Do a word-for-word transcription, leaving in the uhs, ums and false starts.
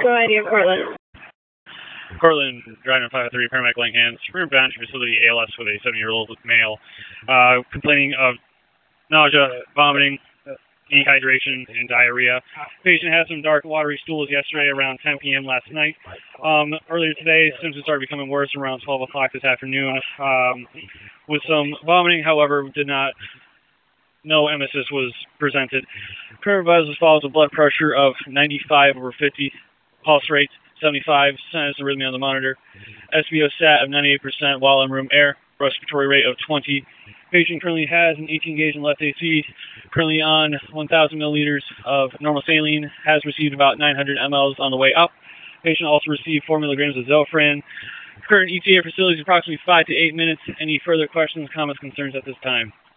medical I D of Cortland. Cortland, driving five oh three, paramedic laying hands. Room bound to facility A L S with a seventy-year-old male, uh, complaining of nausea, vomiting, dehydration, and diarrhea. Patient had some dark, watery stools yesterday around ten p m last night. Um, earlier today, symptoms started becoming worse around twelve o'clock this afternoon, um, with some vomiting. However, did not, no emesis was presented. Current vitals as follows: a blood pressure of ninety-five over fifty, pulse rate seventy-five, sinus arrhythmia on the monitor, S B O sat of ninety-eight percent while in room air, respiratory rate of twenty. Patient currently has an eighteen gauge and left A C, currently on one thousand milliliters of normal saline, has received about nine hundred milliliters on the way up. Patient also received four milligrams of Zofran. Current E T A facility is approximately five to eight minutes. Any further questions, comments, concerns at this time?